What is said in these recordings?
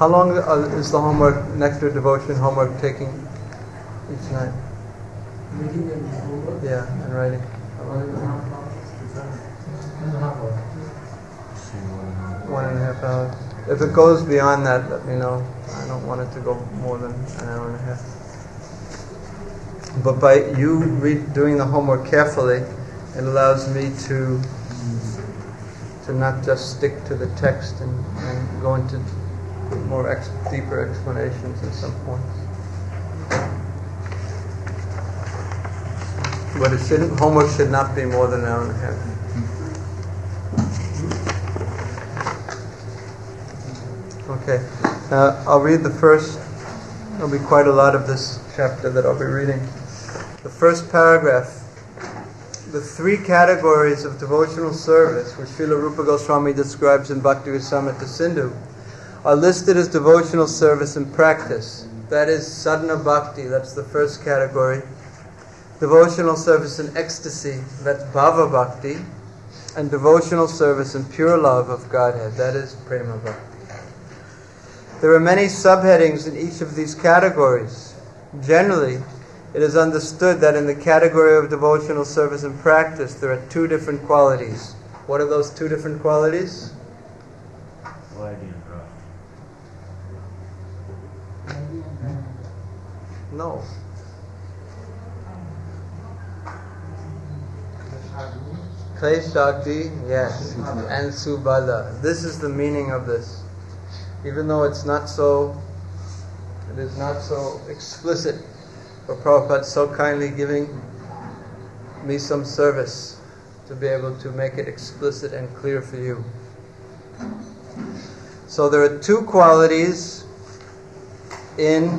How long is the homework, nectar devotion homework taking each night? Reading and homework? Yeah, and writing. 1.5 hours. 1.5 hours. If it goes beyond that, let me know. I don't want it to go more than an hour and a half. But by you doing the homework carefully, it allows me to not just stick to the text and go into more deeper explanations at some points. But homework should not be more than an hour and a half. Okay, I'll read the first. There'll be quite a lot of this chapter that I'll be reading. The first paragraph. The three categories of devotional service, which Srila Rupa Goswami describes in Bhakti Rasamrita Sindhu, are listed as devotional service in practice. That is sadhana bhakti, that's the first category. Devotional service in ecstasy, that's bhava bhakti. And devotional service in pure love of Godhead, that is prema bhakti. There are many subheadings in each of these categories. Generally, it is understood that in the category of devotional service and practice, there are two different qualities. What are those two different qualities? Variety and craft. No. Kleshakti, yes, and Subala. This is the meaning of this. Even though it is not so explicit. For Prabhupada so kindly giving me some service to be able to make it explicit and clear for you. So there are two qualities in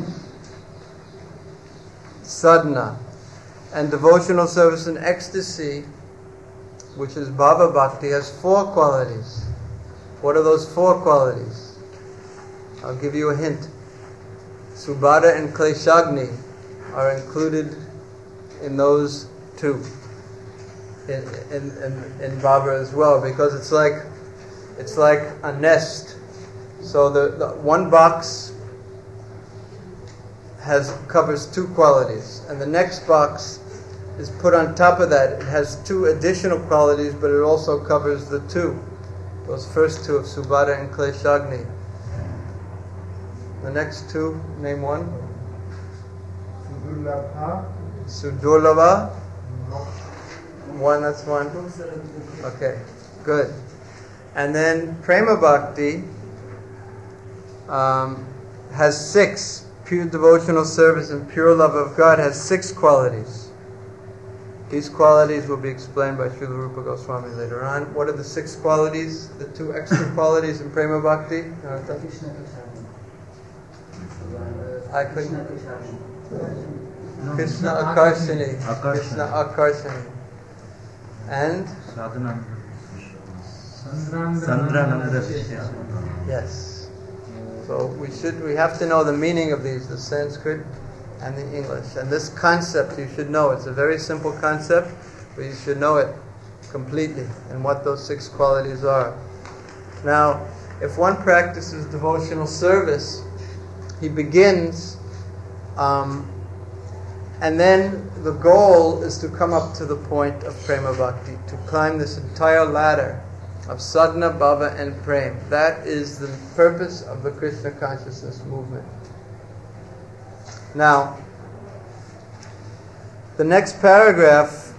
sadhana, and devotional service in ecstasy, which is bhava bhakti, has four qualities. What are those four qualities? I'll give you a hint. Subhadra and Kleshagni are included in those two in bhava as well, because it's like a nest. So the one box covers two qualities, and the next box is put on top of that. It has two additional qualities, but it also covers the two, those first two of Subhadra and Kleshagni. The next two, name one. Sudurlabha. One, that's one. Okay, good. And then Prema Bhakti has six. Pure devotional service and pure love of God has six qualities. These qualities will be explained by Srila Rupa Goswami later on. What are the six qualities? The two extra qualities in Prema Bhakti? I couldn't. Krishna Akarshani. Krishna Akarshani. And? Yes. So we have to know the meaning of these, the Sanskrit and the English. And this concept you should know. It's a very simple concept, but you should know it completely and what those six qualities are. Now, if one practices devotional service, he begins, and then the goal is to come up to the point of Prema Bhakti, to climb this entire ladder of sadhana, bhava, and prem. That is the purpose of the Krishna consciousness movement. Now, the next paragraph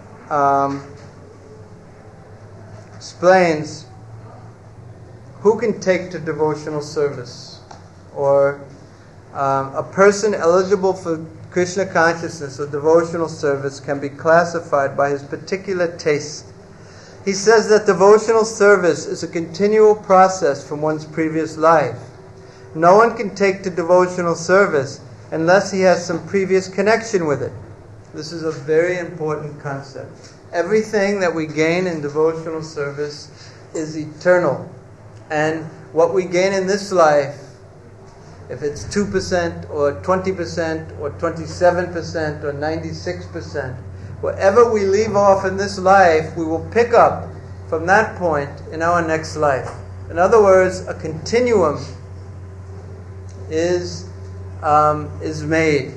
explains who can take to devotional service, or a person eligible for Krishna consciousness or devotional service can be classified by his particular taste. He says that devotional service is a continual process from one's previous life. No one can take to devotional service unless he has some previous connection with it. This is a very important concept. Everything that we gain in devotional service is eternal. And what we gain in this life, if it's 2% or 20% or 27% or 96%, whatever we leave off in this life, we will pick up from that point in our next life. In other words, a continuum is made.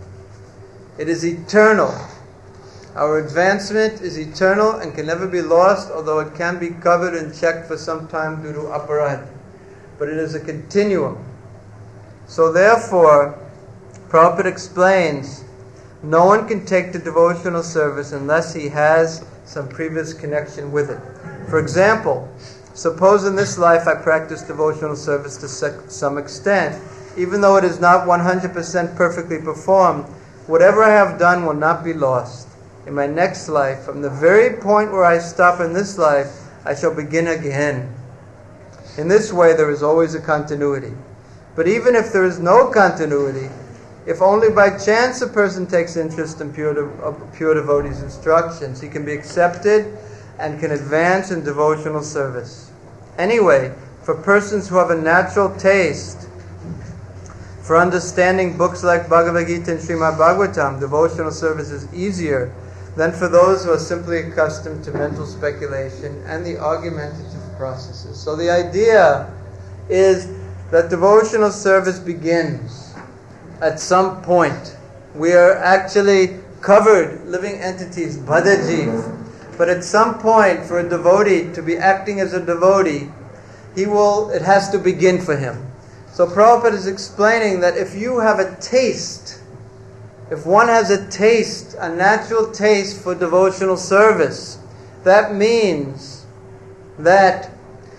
It is eternal. Our advancement is eternal and can never be lost, although it can be covered and checked for some time due to aparad. But it is a continuum. So therefore, Prabhupada explains, no one can take to devotional service unless he has some previous connection with it. For example, suppose in this life I practice devotional service to some extent. Even though it is not 100% perfectly performed, whatever I have done will not be lost. In my next life, from the very point where I stop in this life, I shall begin again. In this way, there is always a continuity. But even if there is no continuity, if only by chance a person takes interest in pure devotee's instructions, he can be accepted and can advance in devotional service. Anyway, for persons who have a natural taste for understanding books like Bhagavad Gita and Srimad Bhagavatam, devotional service is easier than for those who are simply accustomed to mental speculation and the argumentative processes. So the idea is that devotional service begins at some point. We are actually covered, living entities, Bhadajiv. But at some point, for a devotee to be acting as a devotee, it has to begin for him. So Prabhupada is explaining that if you have a taste, if one has a taste, a natural taste for devotional service, that means that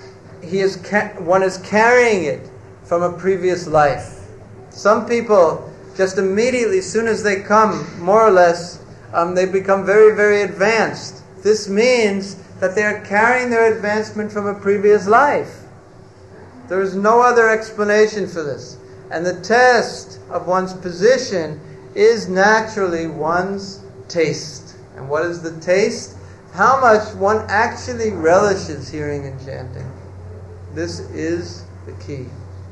one is carrying it from a previous life. Some people, just immediately, as soon as they come, more or less, they become very, very advanced. This means that they are carrying their advancement from a previous life. There is no other explanation for this. And the test of one's position is naturally one's taste. And what is the taste? How much one actually relishes hearing and chanting. This is the key.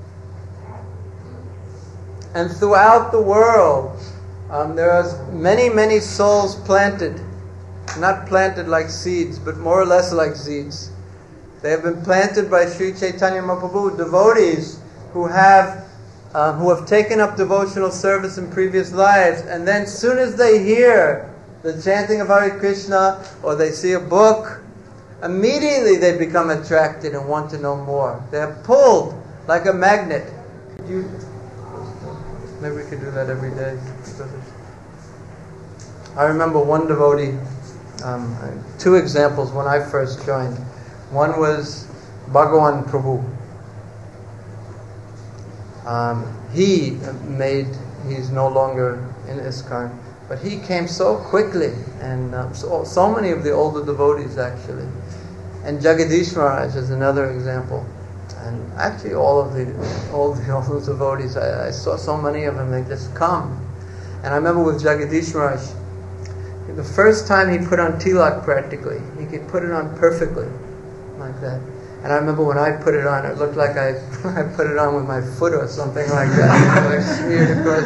And throughout the world, there are many, many souls planted. Not planted like seeds, but more or less like seeds. They have been planted by Sri Chaitanya Mahaprabhu, devotees who have taken up devotional service in previous lives, and then as soon as they hear the chanting of Hare Krishna or they see a book, immediately they become attracted and want to know more. They are pulled like a magnet. Maybe we could do that every day. I remember one devotee, two examples when I first joined. One was Bhagawan Prabhu. He's no longer in ISKCON, but he came so quickly, and so many of the older devotees actually. And Jagadish Maharaj is another example. And actually all the devotees, I saw so many of them, they just come. And I remember with Jagadish Maharaj, the first time he put on tilak practically, he could put it on perfectly, like that. And I remember when I put it on, it looked like I put it on with my foot or something like that. Like smeared across.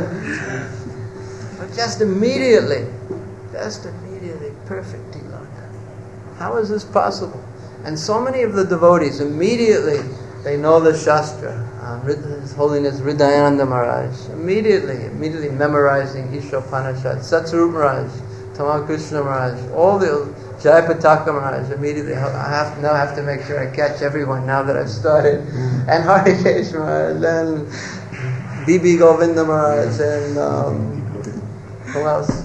But just immediately, perfect tilak. How is this possible? And so many of the devotees, immediately, they know the Shastra. His Holiness Hridayananda Maharaj, immediately memorizing Ishopanishad, Satsarup Maharaj, Tamal Krishna Maharaj, all the Jayapataka Maharaj, immediately. I have to make sure I catch everyone now that I've started. And Harikesh Maharaj, and B.B. Govinda Maharaj, and who else?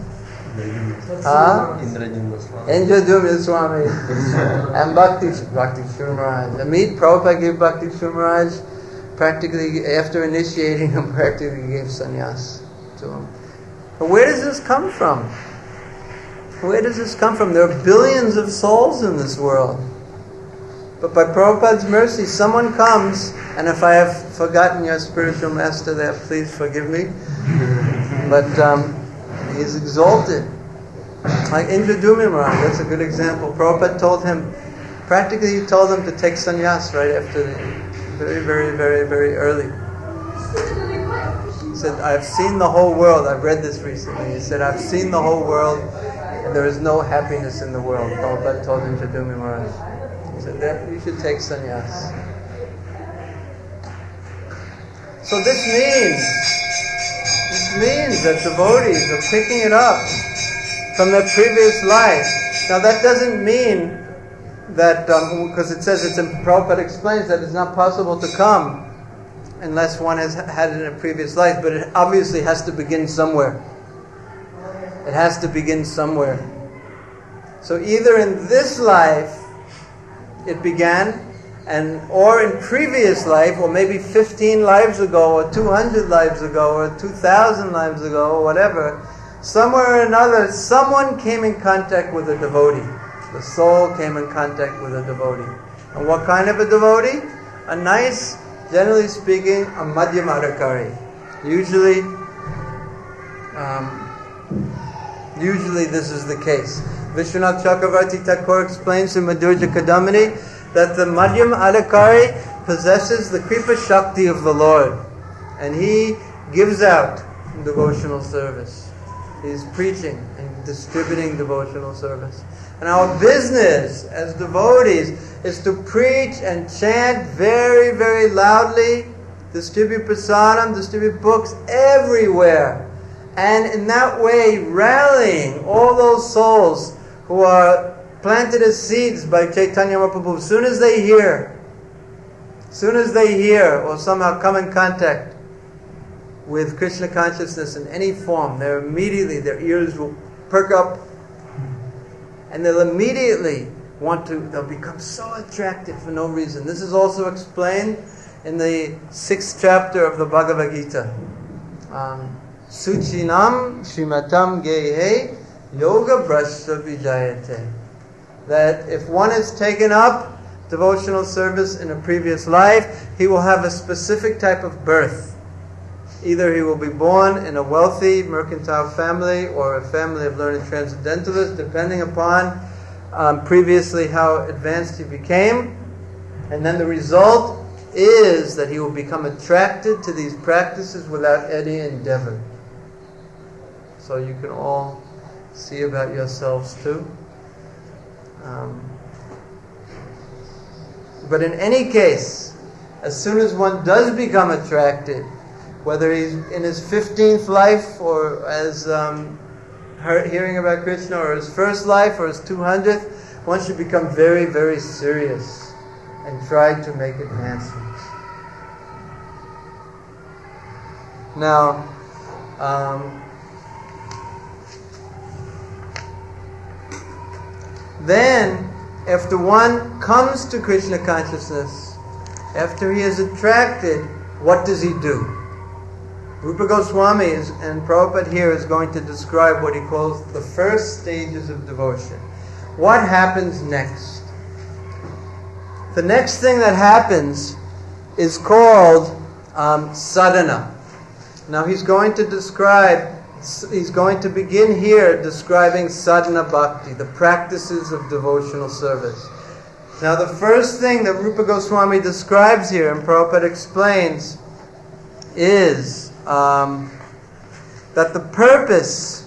Indradyumna Swami and Bhakti Shri Maharaj. Prabhupada gave Bhakti Shri Maharaj, practically after initiating him, practically gave sannyas to him. But where does this come from? There are billions of souls in this world. But by Prabhupada's mercy, someone comes, and if I have forgotten your spiritual master there, please forgive me. But he is exalted. Like Indradyumna Maharaj, that's a good example. Prabhupada told him to take sannyas right after very, very, very, very early. He said, I've seen the whole world. I've read this recently. He said, I've seen the whole world, and there is no happiness in the world. Prabhupada told Indradyumna Maharaj. He said, you should take sannyas. So this means that devotees are picking it up from their previous life. Now that doesn't mean that, because it says Prabhupada explains that it's not possible to come unless one has had it in a previous life, but it obviously has to begin somewhere. It has to begin somewhere. So either in this life it began, or in previous life, or maybe 15 lives ago, or 200 lives ago, or 2,000 lives ago, or whatever, somewhere or another, someone came in contact with a devotee. The soul came in contact with a devotee. And what kind of a devotee? A nice, generally speaking, a madhyamadhikari. Usually this is the case. Vishwanath Chakravarti Thakur explains in Madhurya Kadamini that the Madhyam Adhikari possesses the Kripa Shakti of the Lord. And he gives out devotional service. He's preaching and distributing devotional service. And our business as devotees is to preach and chant very, very loudly, distribute prasadam, distribute books everywhere. And in that way, rallying all those souls who are planted as seeds by Chaitanya Mahaprabhu. As soon as they hear or somehow come in contact with Krishna consciousness in any form, their ears will perk up, and they'll immediately they'll become so attracted for no reason. This is also explained in the 6th chapter of the Bhagavad Gita. Suchinam Shrimatam Gehe Yoga Brashta Vijayate. That if one has taken up devotional service in a previous life, he will have a specific type of birth. Either he will be born in a wealthy mercantile family or a family of learned transcendentalists, depending upon previously how advanced he became. And then the result is that he will become attracted to these practices without any endeavor. So you can all see about yourselves too. But in any case, as soon as one does become attracted, whether he's in his 15th life or as hearing about Krishna, or his first life or his 200th, one should become very, very serious and try to make advancements. Now, then, after one comes to Krishna consciousness, after he is attracted, what does he do? Rupa Goswami and Prabhupada here is going to describe what he calls the first stages of devotion. What happens next? The next thing that happens is called sadhana. Now he's going to begin here describing sadhana bhakti, the practices of devotional service. Now the first thing that Rupa Goswami describes here, and Prabhupada explains, is that the purpose,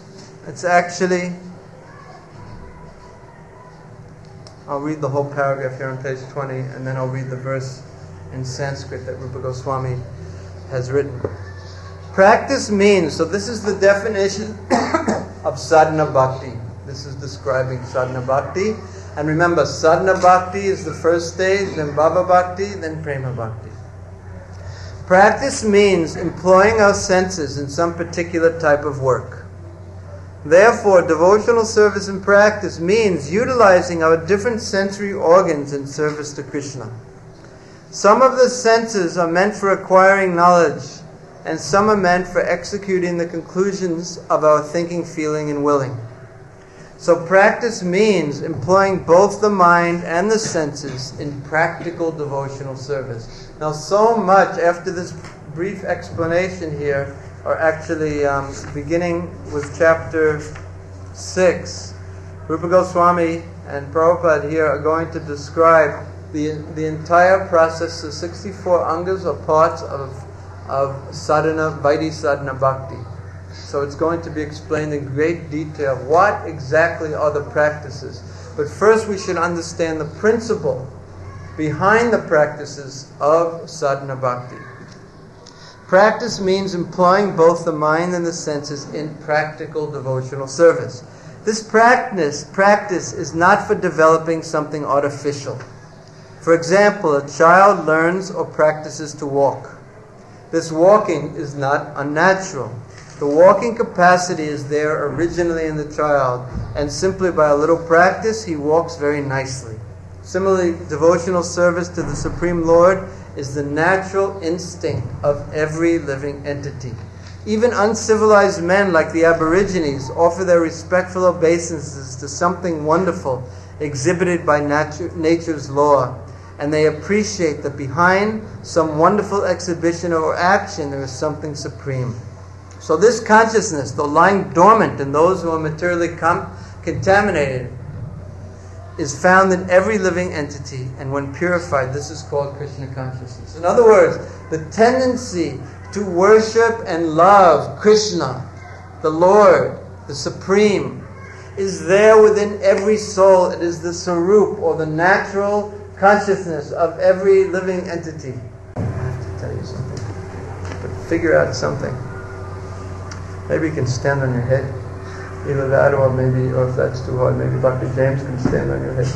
I'll read the whole paragraph here on page 20, and then I'll read the verse in Sanskrit that Rupa Goswami has written. Practice means, so this is the definition of sadhana bhakti. This is describing sadhana bhakti. And remember, sadhana bhakti is the first stage, then bhava bhakti, then prema bhakti. Practice means employing our senses in some particular type of work. Therefore, devotional service and practice means utilizing our different sensory organs in service to Krishna. Some of the senses are meant for acquiring knowledge, and some are meant for executing the conclusions of our thinking, feeling, and willing. So practice means employing both the mind and the senses in practical devotional service. Now, so much after this brief explanation here, or actually beginning with chapter 6, Rupa Goswami and Prabhupada here are going to describe the entire process, the 64 angas or parts of sadhana, Vaidhi sadhana bhakti. So it's going to be explained in great detail what exactly are the practices. But first we should understand the principle behind the practices of sadhana bhakti. Practice means employing both the mind and the senses in practical devotional service. This practice is not for developing something artificial. For example, a child learns or practices to walk. This walking is not unnatural. The walking capacity is there originally in the child, and simply by a little practice, he walks very nicely. Similarly, devotional service to the Supreme Lord is the natural instinct of every living entity. Even uncivilized men like the Aborigines offer their respectful obeisances to something wonderful exhibited by nature's law, and they appreciate that behind some wonderful exhibition or action there is something supreme. So this consciousness, though lying dormant in those who are materially contaminated, is found in every living entity, and when purified, this is called Krishna consciousness. In other words, the tendency to worship and love Krishna, the Lord, the Supreme, is there within every soul. It is the sarup, or the natural consciousness of every living entity. I have to tell you something, but figure out something. Maybe you can stand on your head. Either that, or maybe, or if that's too hard, maybe Dr. James can stand on your head.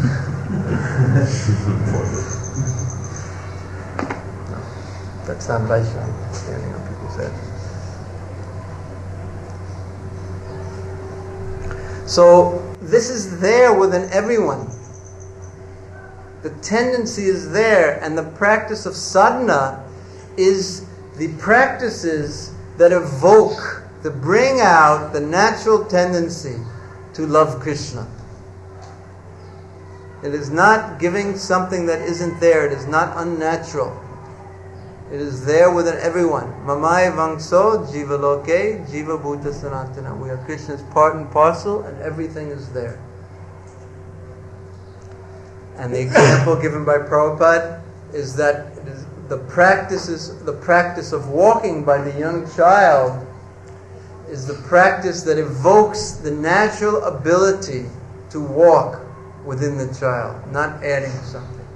No, that's not Vaishnav, standing on people's heads. So, this is there within everyone. The tendency is there, and the practice of sadhana is the practices that evoke, that bring out the natural tendency to love Krishna. It is not giving something that isn't there. It is not unnatural. It is there within everyone. Mamai vangso jiva loke jiva bhuta sanatana. We are Krishna's part and parcel, and everything is there. And the example given by Prabhupada is that it is the practice of walking by the young child is the practice that evokes the natural ability to walk within the child, not adding something.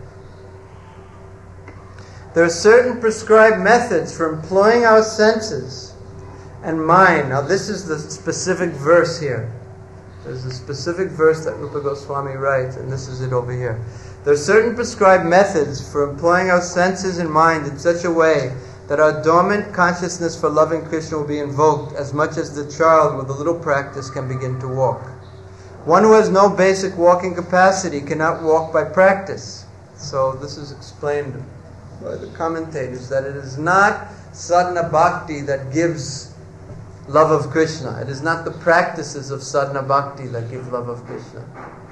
There are certain prescribed methods for employing our senses and mind. Now this is the specific verse here. There's a specific verse that Rupa Goswami writes, and this is it over here. There are certain prescribed methods for employing our senses and mind in such a way that our dormant consciousness for loving Krishna will be invoked as much as the child with a little practice can begin to walk. One who has no basic walking capacity cannot walk by practice. So this is explained by the commentators, that it is not sadhana bhakti that gives love of Krishna. It is not the practices of sadhana bhakti that give love of Krishna.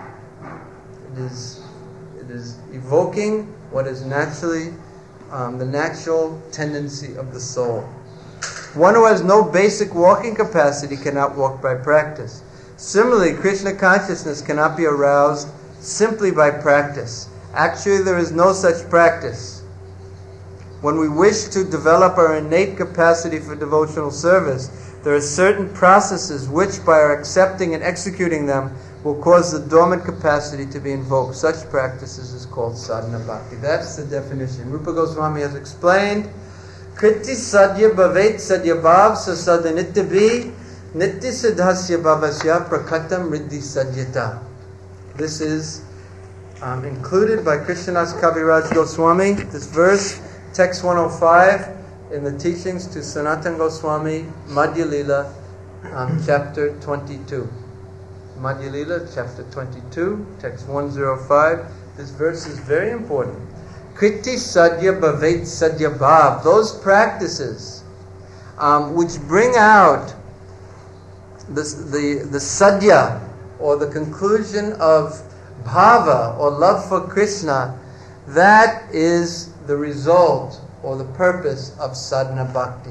It is evoking what is naturally the natural tendency of the soul. One who has no basic walking capacity cannot walk by practice. Similarly, Krishna consciousness cannot be aroused simply by practice. Actually, there is no such practice. When we wish to develop our innate capacity for devotional service, there are certain processes which, by our accepting and executing them, will cause the dormant capacity to be invoked. Such practices is called sadhana bhakti. That's the definition. Rupa Goswami has explained, Kriti sadhya bhavet sadhya bhav sasada nityavi nitya siddhasya bhavasya prakatam riddhi sadhyata. This is included by Krishnadas Kaviraj Goswami. This verse, text 105, in the teachings to Sanatana Goswami, Madhya Lila, chapter 22. Madhya Lila, chapter 22, text 105. This verse is very important. Kriti sadhya bhavet sadhya bhav. Those practices which bring out the sadhya, or the conclusion of bhava, or love for Krishna, that is the result or the purpose of sadhana bhakti.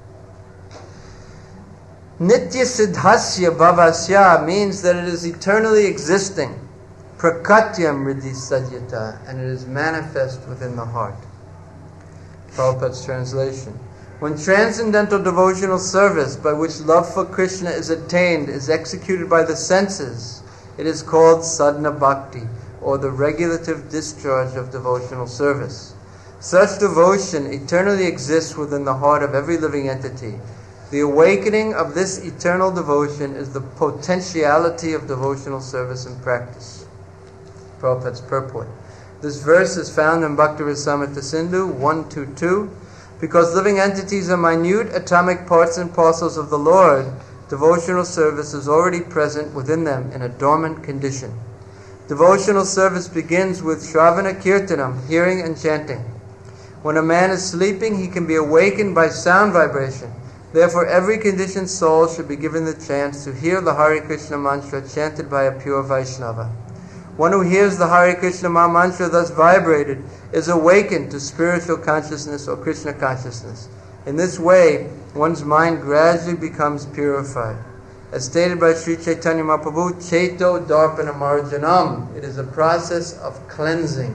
Nitya siddhasya bhavasya means that it is eternally existing. Prakatyam riddhi sadyata, and it is manifest within the heart. Prabhupada's translation. When transcendental devotional service by which love for Krishna is attained is executed by the senses, it is called sadhana bhakti, or the regulative discharge of devotional service. Such devotion eternally exists within the heart of every living entity. The awakening of this eternal devotion is the potentiality of devotional service and practice. Prabhupada's purport. This verse is found in Bhakti Rasamrita Sindhu 122. Because living entities are minute atomic parts and parcels of the Lord, devotional service is already present within them in a dormant condition. Devotional service begins with Shravana Kirtanam, hearing and chanting. When a man is sleeping, he can be awakened by sound vibration. Therefore, every conditioned soul should be given the chance to hear the Hare Krishna mantra chanted by a pure Vaishnava. One who hears the Hare Krishna mantra thus vibrated is awakened to spiritual consciousness or Krishna consciousness. In this way, one's mind gradually becomes purified. As stated by Sri Chaitanya Mahaprabhu, Cheto Darpana Marjanam. It is a process of cleansing.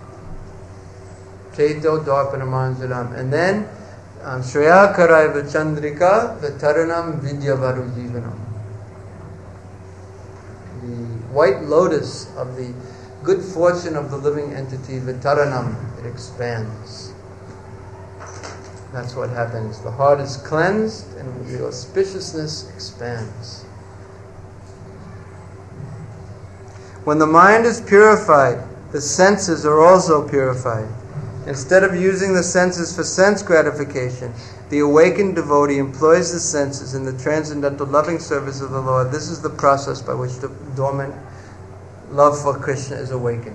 Cheto Darpana Marjanam. And then, Shreya Karaiva Chandrika Vitaranam Vidyavaru Jivanam. The white lotus of the good fortune of the living entity, Vitaranam, it expands. That's what happens. The heart is cleansed and the auspiciousness expands. When the mind is purified, the senses are also purified. Instead of using the senses for sense gratification, the awakened devotee employs the senses in the transcendental loving service of the Lord. This is the process by which the dormant love for Krishna is awakened.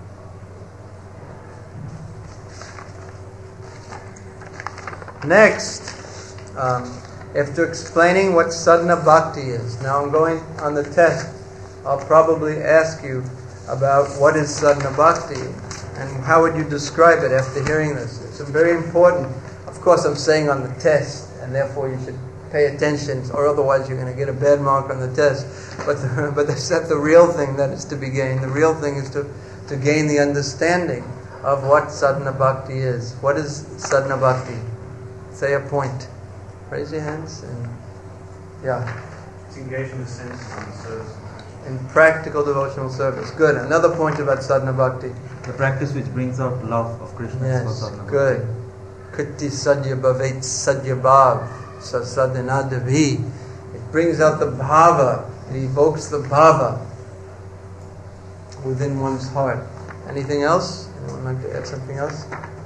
Next, after explaining what sadhana bhakti is, now I'm going on the test. I'll probably ask you about what is sadhana bhakti and how would you describe it after hearing this. It's very important. Of course, I'm saying on the test, and therefore you should pay attention, or otherwise you're going to get a bad mark on the test. But that's not the real thing that is to be gained. The real thing is to gain the understanding of what sadhana bhakti is. What is sadhana bhakti? Say a point. Raise your hands. And yeah. It's engaging the senses in the service. In practical devotional service. Good. Another point about sadhana bhakti. The practice which brings out love of Krishna is called sadhana bhakti. Good. Kriti sadhya bhavet sadhya bhav sa sadhana devi. It brings out the bhava. It evokes the bhava within one's heart. Anything else? Anyone like to add something else?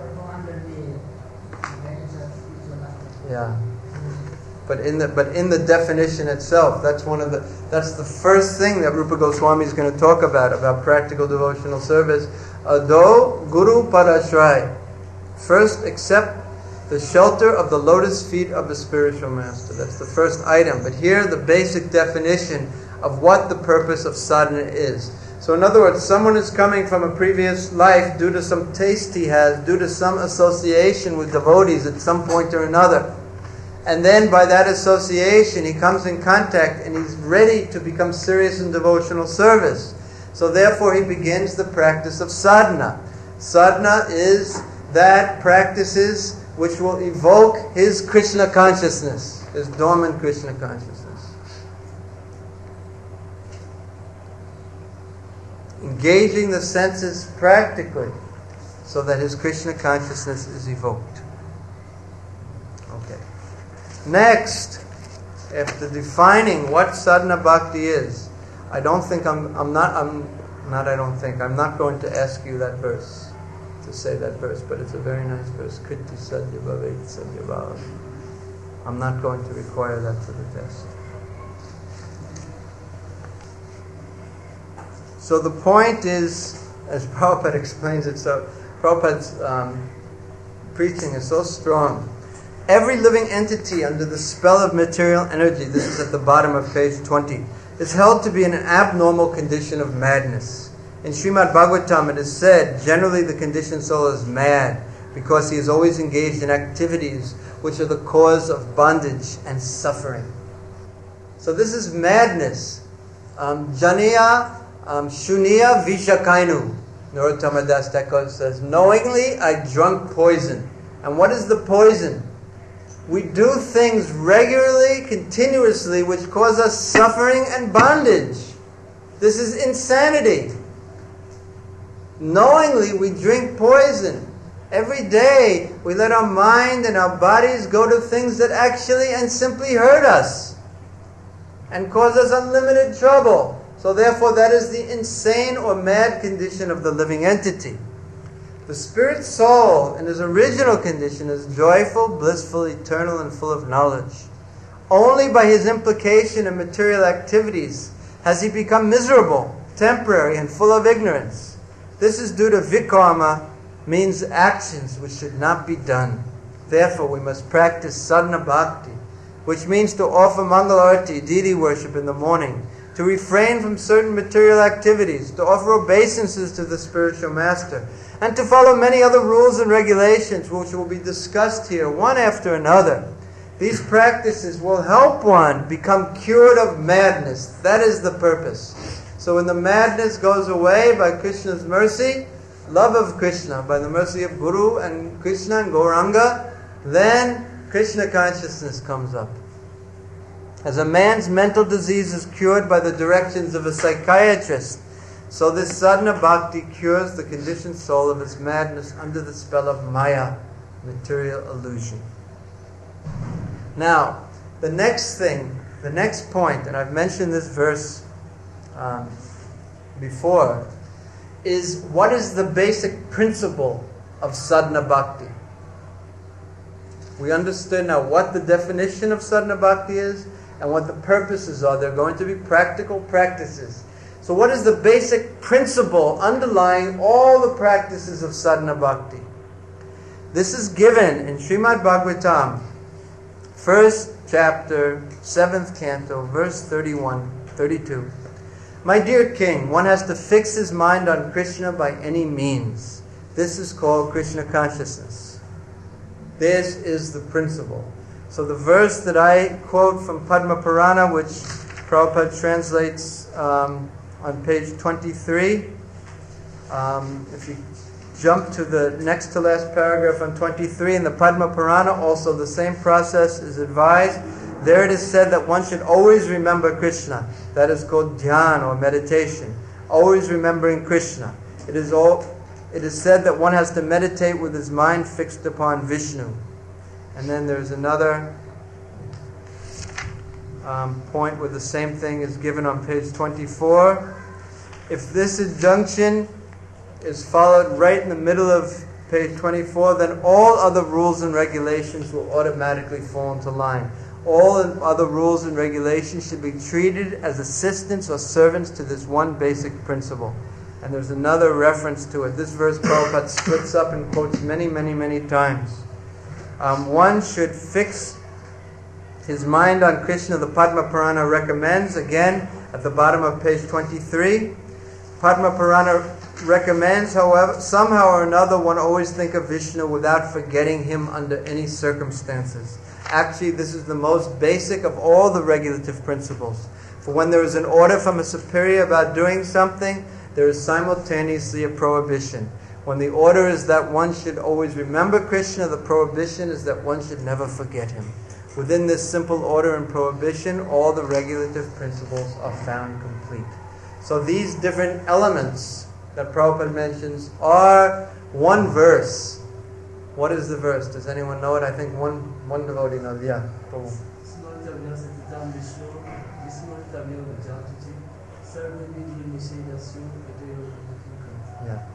Yeah. But in the definition itself, that's the first thing that Rupa Goswami is going to talk about practical devotional service. Ado Guru Parashray. First, accept the shelter of the lotus feet of the spiritual master. That's the first item. But here, the basic definition of what the purpose of sadhana is. So in other words, someone is coming from a previous life due to some taste he has, due to some association with devotees at some point or another. And then by that association, he comes in contact and he's ready to become serious in devotional service. So therefore he begins the practice of sadhana. Sadhana is that practices which will evoke his Krishna consciousness, his dormant Krishna consciousness. Engaging the senses practically so that his Krishna consciousness is evoked. Okay. Next, after defining what sadhana bhakti is, I'm not going to ask you that verse, to say that verse, but it's a very nice verse. Kriti sadhya bhavet sadhya bhav. I'm not going to require that for the test. So the point is, as Prabhupada explains it, so Prabhupada's preaching is so strong. Every living entity under the spell of material energy, this is at the bottom of page 20, is held to be in an abnormal condition of madness. In Srimad Bhagavatam it is said, generally the conditioned soul is mad because he is always engaged in activities which are the cause of bondage and suffering. So this is madness. Janiya Shuniya Vishakainu. Narottama Das Thakur says, knowingly I drunk poison. And what is the poison? We do things regularly, continuously, which cause us suffering and bondage. This is insanity. Knowingly we drink poison. Every day we let our mind and our bodies go to things that actually and simply hurt us and cause us unlimited trouble. So therefore that is the insane or mad condition of the living entity. The spirit soul in his original condition is joyful, blissful, eternal, and full of knowledge. Only by his implication in material activities has he become miserable, temporary, and full of ignorance. This is due to vikarma, means actions which should not be done. Therefore we must practice sadhana bhakti, which means to offer mangalarti, deity worship in the morning, to refrain from certain material activities, to offer obeisances to the spiritual master, and to follow many other rules and regulations which will be discussed here, one after another. These practices will help one become cured of madness. That is the purpose. So when the madness goes away by Krishna's mercy, love of Krishna, by the mercy of Guru and Krishna and Gauranga, then Krishna consciousness comes up. As a man's mental disease is cured by the directions of a psychiatrist, so this sadhana bhakti cures the conditioned soul of its madness under the spell of maya, material illusion. Now, the next point, and I've mentioned this verse before, is what is the basic principle of sadhana bhakti? We understood now what the definition of sadhana bhakti is and what the purposes are. They're going to be practical practices. So what is the basic principle underlying all the practices of sadhana bhakti? This is given in Srimad Bhagavatam, 1st chapter, 7th canto, verse 32. My dear king, one has to fix his mind on Krishna by any means. This is called Krishna consciousness. This is the principle. So the verse that I quote from Padma Purana, which Prabhupada translates on page 23, if you jump to the next to last paragraph on 23 in the Padma Purana, also the same process is advised. There it is said that one should always remember Krishna. That is called dhyan or meditation. Always remembering Krishna. It is said that one has to meditate with his mind fixed upon Vishnu. And then there's another point where the same thing is given on page 24. If this injunction is followed right in the middle of page 24, then all other rules and regulations will automatically fall into line. All other rules and regulations should be treated as assistants or servants to this one basic principle. And there's another reference to it. This verse Prabhupada splits up and quotes many, many, many times. One should fix his mind on Krishna. The Padma Purana recommends, again, at the bottom of page 23. Padma Purana recommends, however, somehow or another, one always think of Vishnu without forgetting him under any circumstances. Actually, this is the most basic of all the regulative principles. For when there is an order from a superior about doing something, there is simultaneously a prohibition. When the order is that one should always remember Krishna, the prohibition is that one should never forget him. Within this simple order and prohibition, all the regulative principles are found complete. So these different elements that Prabhupada mentions are one verse. What is the verse? Does anyone know it? I think one devotee knows. Yeah. Prabhu. Yeah.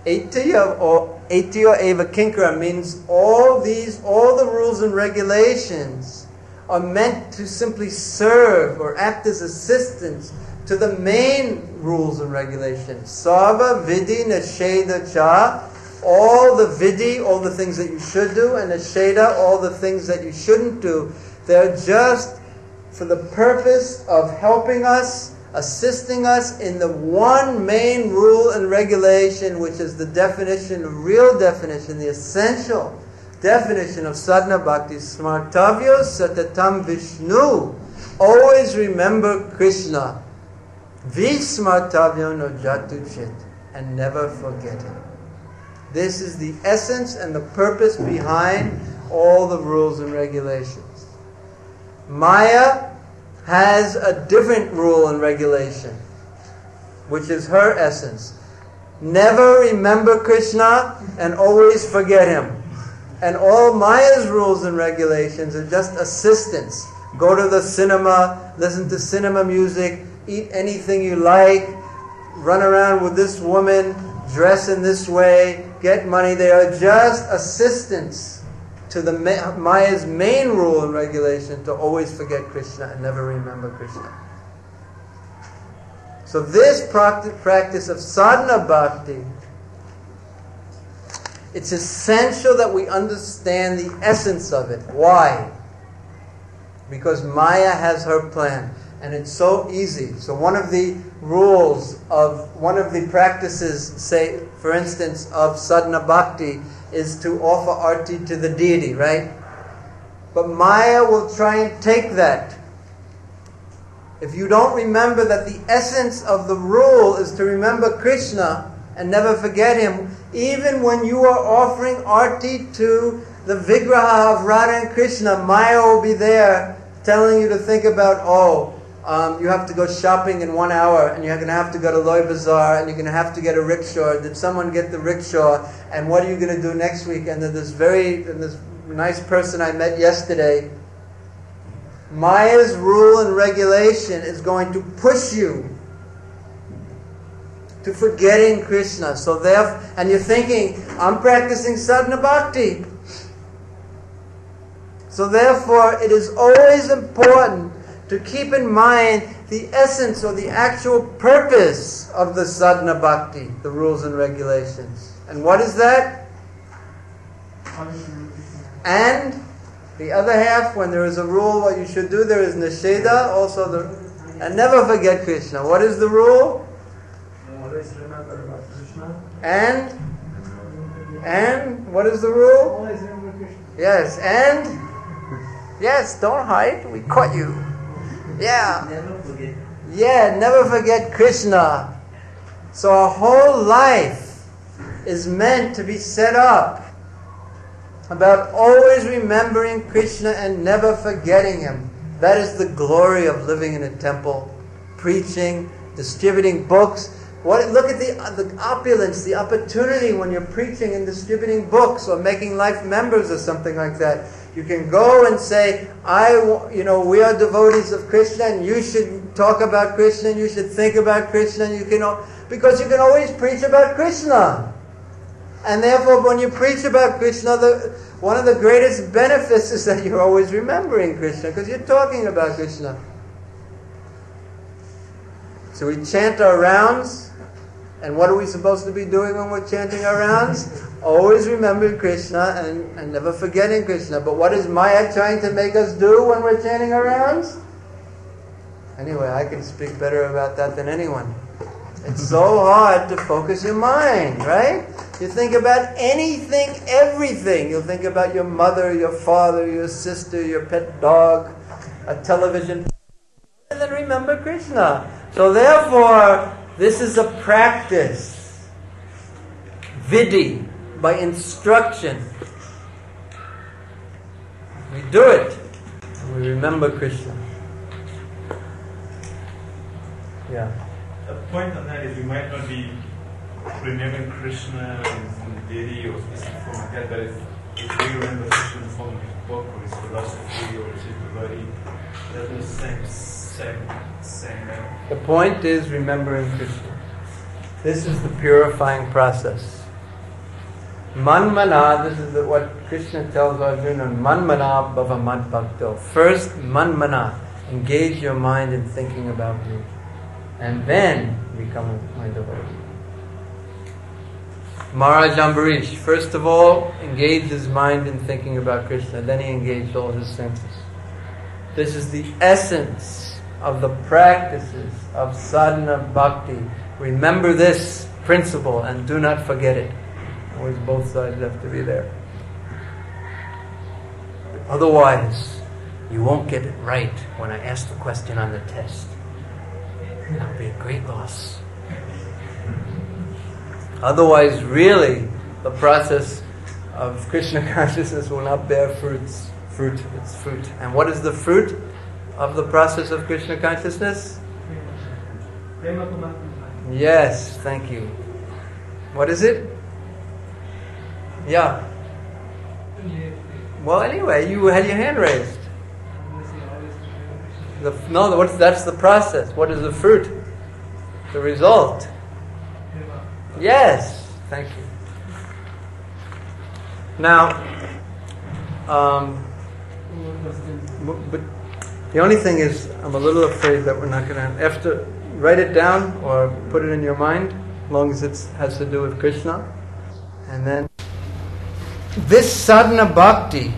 Aitya eva kinkara means all the rules and regulations are meant to simply serve or act as assistants to the main rules and regulations. Sarva vidhi nisheda cha, all the vidhi, all the things that you should do, and nisheda, all the things that you shouldn't do. They're just for the purpose of helping us, assisting us in the one main rule and regulation, which is the definition, the real definition, the essential definition of sadhana bhakti. Smartavyo satatam Vishnu. Always remember Krishna. Vismartavyo no jatuchit. And never forget him. This is the essence and the purpose behind all the rules and regulations. Maya has a different rule and regulation, which is her essence. Never remember Krishna and always forget Him. And all Maya's rules and regulations are just assistance. Go to the cinema, listen to cinema music, eat anything you like, run around with this woman, dress in this way, get money. They are just assistance to the Maya's main rule and regulation to always forget Krishna and never remember Krishna. So this practice of sadhana bhakti, it's essential that we understand the essence of it. Why? Because Maya has her plan. And it's so easy. So one of the rules of, one of the practices, say, for instance, of sadhana bhakti is to offer arti to the deity, right? But Maya will try and take that. If you don't remember that the essence of the rule is to remember Krishna and never forget Him, even when you are offering arti to the vigraha of Radha and Krishna, Maya will be there telling you to think about, you have to go shopping in 1 hour, and you're going to have to go to Loy Bazaar, and you're going to have to get a rickshaw. Did someone get the rickshaw? And what are you going to do next week? And then this nice person I met yesterday, Maya's rule and regulation is going to push you to forgetting Krishna. So therefore, and you're thinking, I'm practicing sadhana bhakti. So therefore, it is always important to keep in mind the essence or the actual purpose of the sadhana bhakti, the rules and regulations. And what is that? And the other half, when there is a rule, what you should do, there is nisheda, also and never forget Krishna. What is the rule? Always remember about Krishna. And what is the rule? Always remember Krishna. Yes, and yes, don't hide. We caught you. Yeah. Never forget. Yeah, never forget Krishna. So our whole life is meant to be set up about always remembering Krishna and never forgetting Him. That is the glory of living in a temple, preaching, distributing books. Look at the opulence, the opportunity when you're preaching and distributing books or making life members or something like that. You can go and say, we are devotees of Krishna, and you should talk about Krishna, and you should think about Krishna, and because you can always preach about Krishna. And therefore, when you preach about Krishna, one of the greatest benefits is that you're always remembering Krishna, because you're talking about Krishna. So we chant our rounds. And what are we supposed to be doing when we're chanting our rounds? Always remembering Krishna and never forgetting Krishna. But what is Maya trying to make us do when we're chanting our rounds? Anyway, I can speak better about that than anyone. It's so hard to focus your mind, right? You think about anything, everything. You'll think about your mother, your father, your sister, your pet dog, a television. And then remember Krishna. So therefore, this is a practice, vidhi, by instruction. We do it, and we remember Krishna. Yeah. A point on that is we might not be remembering Krishna in the deity or specific form like that, but if we remember Krishna in the form of his book or his philosophy or his devotee, that's the same. The point is remembering Krishna. This is the purifying process. Manmana, this is what Krishna tells Arjuna, Manmana bhava mad bhakto. First, manmana, engage your mind in thinking about me. And then become my devotee. Maharaj Ambarish, first of all, engaged his mind in thinking about Krishna. Then he engaged all his senses. This is the essence of the practices of sadhana bhakti. Remember this principle and do not forget it. Always both sides have to be there. Otherwise, you won't get it right when I ask the question on the test. That'll be a great loss. Otherwise, really, the process of Krishna consciousness will not bear fruits. It's fruit. And what is the fruit of the process of Krishna consciousness? Yes, thank you. What is it? Yeah. Well, anyway, you had your hand raised. That's the process. What is the fruit? The result. Yes. Thank you. Now, but the only thing is, I'm a little afraid that we're not going to have to write it down or put it in your mind, as long as it has to do with Krishna. And then, this sadhana bhakti,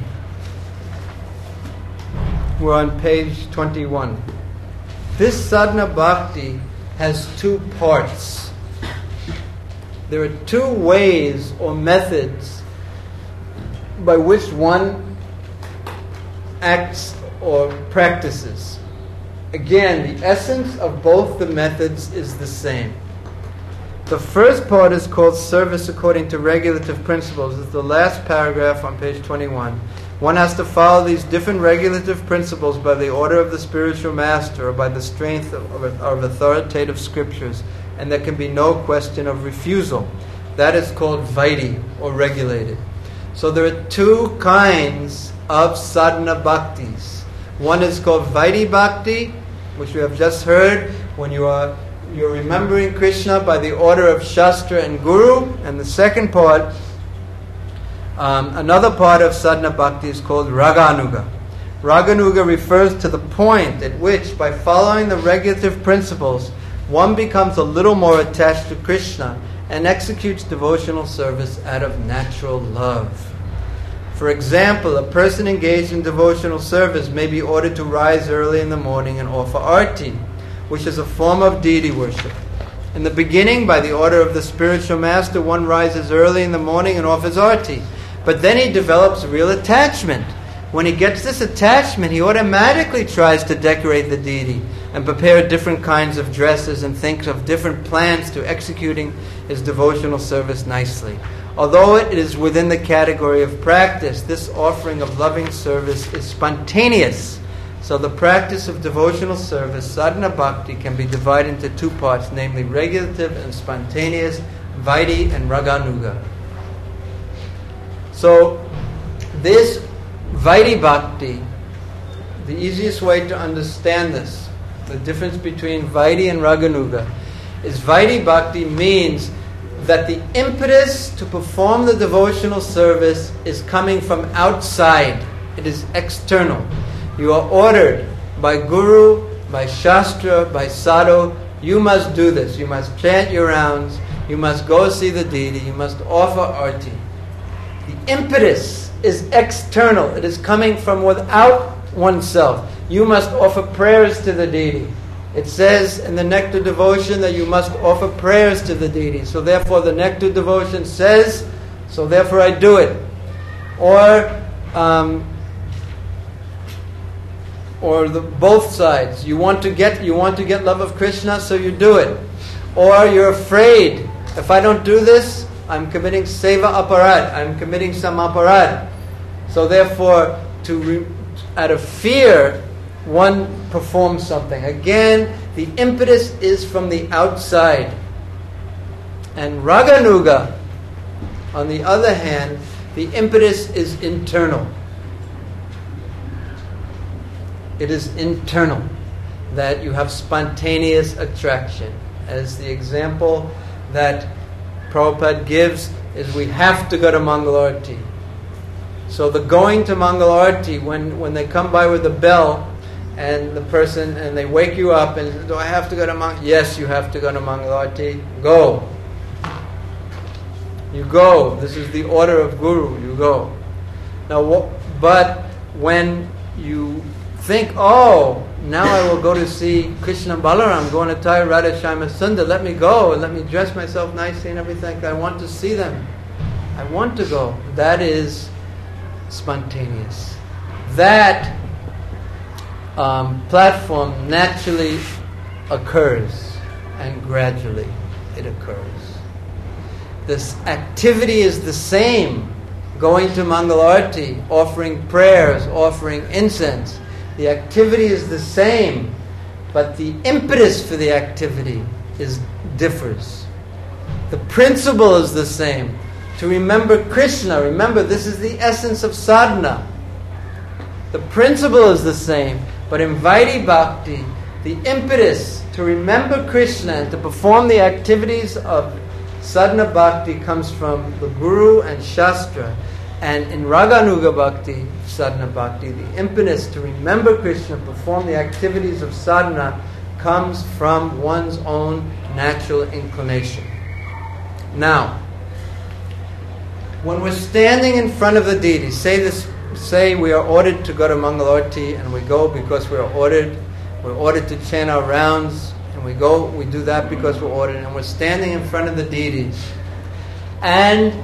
we're on page 21. This sadhana bhakti has two parts. There are two ways or methods by which one acts or practices. Again, the essence of both the methods is the same. The first part is called service according to regulative principles. It's the last paragraph on page 21. One has to follow these different regulative principles by the order of the spiritual master or by the strength of authoritative scriptures, and there can be no question of refusal. That is called vaidhi, or regulated. So there are two kinds of sadhana bhaktis. One is called vaidhi bhakti, which we have just heard, when you're remembering Krishna by the order of Shastra and Guru. And the second part, another part of sadhana bhakti is called raganuga. Raganuga refers to the point at which, by following the regulative principles, one becomes a little more attached to Krishna and executes devotional service out of natural love. For example, a person engaged in devotional service may be ordered to rise early in the morning and offer arti, which is a form of deity worship. In the beginning, by the order of the spiritual master, one rises early in the morning and offers arti. But then he develops real attachment. When he gets this attachment, he automatically tries to decorate the deity and prepare different kinds of dresses and thinks of different plans to executing his devotional service nicely. Although it is within the category of practice, this offering of loving service is spontaneous. So the practice of devotional service, sadhana bhakti, can be divided into two parts, namely regulative and spontaneous, vaidhi and raganuga. So this vaidhi bhakti, the easiest way to understand this, the difference between vaidhi and raganuga, is vaidhi bhakti means that the impetus to perform the devotional service is coming from outside. It is external. You are ordered by Guru, by Shastra, by Sadhu, you must do this. You must chant your rounds. You must go see the deity. You must offer arti. The impetus is external. It is coming from without oneself. You must offer prayers to the deity. It says in the Nectar Devotion that you must offer prayers to the deity. So therefore the Nectar Devotion says, so therefore I do it. Or both sides. You want to get love of Krishna, so you do it. Or you're afraid, if I don't do this, I'm committing seva aparad. I'm committing some aparad. So therefore, out of fear, one performs something. Again, the impetus is from the outside. And raganuga, on the other hand, the impetus is internal. It is internal, that you have spontaneous attraction. As the example that Prabhupada gives is we have to go to Mangalarti. So the going to Mangalarti, when they come by with a bell, and and they wake you up and, do I have to go to Mangalarti? Yes, you have to go to Mangalarti. Go. You go. This is the order of Guru. You go. Now, but when you think, oh, now I will go to see Krishna Balaram, going to tie Radha Shyama Sundar, let me go and let me dress myself nicely and everything. I want to see them. I want to go. That is spontaneous. That platform naturally occurs and gradually it occurs. This activity is the same. Going to Mangalarti, offering prayers, offering incense. The activity is the same, but the impetus for the activity differs. The principle is the same. To remember Krishna, remember this is the essence of sadhana. The principle is the same, but in Vaidhi Bhakti, the impetus to remember Krishna and to perform the activities of sadhana bhakti comes from the Guru and Shastra. And in Raganuga Bhakti, sadhana bhakti, the impetus to remember Krishna, perform the activities of sadhana, comes from one's own natural inclination. Now, when we're standing in front of the deity, say we are ordered to go to Mangalarti, and we go because we're ordered to chant our rounds, and we do that because we're ordered, and we're standing in front of the deities. And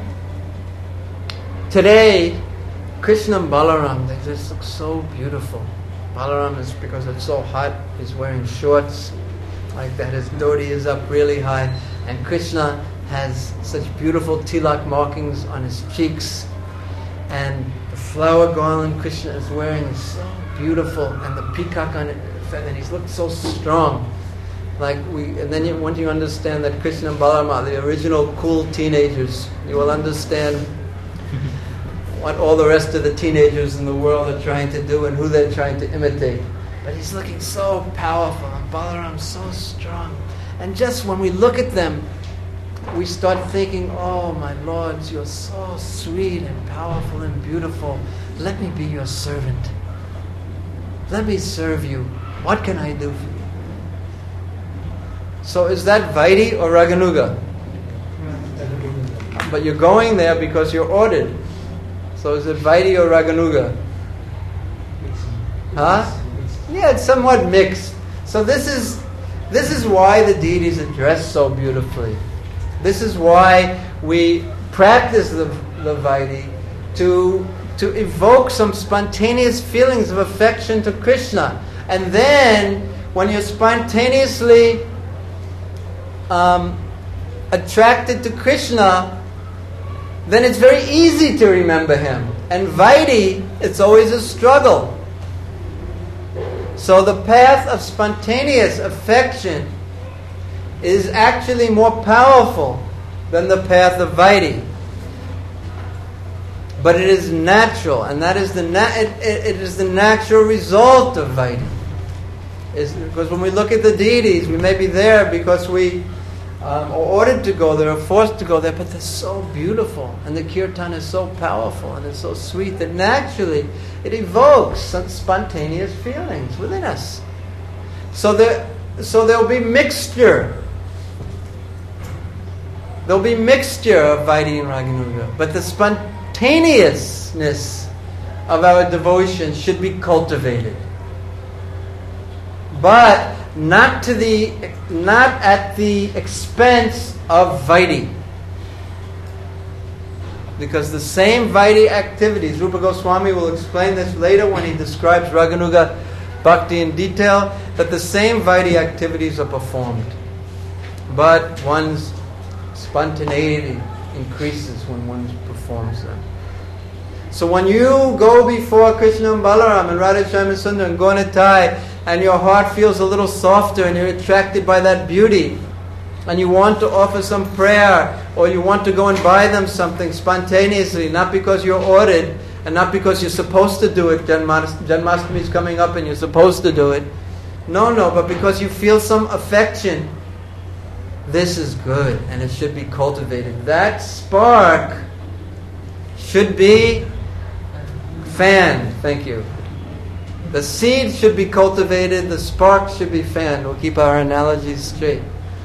today, Krishna and Balaram, they just look so beautiful. Balaram is, because it's so hot, he's wearing shorts like that, his dhoti is up really high, and Krishna has such beautiful tilak markings on his cheeks, and the flower garland Krishna is wearing is so beautiful, and the peacock on it, and he's looked so strong. And then once you understand that Krishna and Balaram are the original cool teenagers, you will understand what all the rest of the teenagers in the world are trying to do and who they're trying to imitate. But he's looking so powerful, and Balaram's so strong. And just when we look at them, we start thinking, oh my lords, you're so sweet and powerful and beautiful. Let me be your servant. Let me serve you. What can I do for you? So is that Vaidhi or Raganuga? But you're going there because you're ordered. So is it Vaidhi or Raganuga? Huh? Yeah, it's somewhat mixed. So this is why the deities are dressed so beautifully. This is why we practice the Vaidhi to evoke some spontaneous feelings of affection to Krishna. And then, when you're spontaneously attracted to Krishna, then it's very easy to remember him. And Vaidhi, it's always a struggle. So the path of spontaneous affection is actually more powerful than the path of Vaidhi. But it is natural, and that is it is the natural result of Vaidhi. Because when we look at the deities, we may be there because we are ordered to go there, or forced to go there, but they're so beautiful, and the kirtan is so powerful, and it's so sweet that naturally it evokes some spontaneous feelings within us. So there'll be mixture. There'll be mixture of Vaidhi and Raganuga, but the spontaneousness of our devotion should be cultivated, but not at the expense of Vaidhi. Because the same Vaidhi activities, Rupa Goswami will explain this later when he describes Raganuga Bhakti in detail, that the same Vaidhi activities are performed, but one's spontaneity increases when one performs them. So when you go before Krishna and Balaram and Radha Shyama Sundar and Gaunitai, and your heart feels a little softer and you're attracted by that beauty, and you want to offer some prayer, or you want to go and buy them something spontaneously, not because you're ordered and not because you're supposed to do it, Janmashtami is coming up and you're supposed to do it. No, but because you feel some affection. This is good, and it should be cultivated. That spark should be fanned. Thank you. The seed should be cultivated, the spark should be fanned. We'll keep our analogies straight.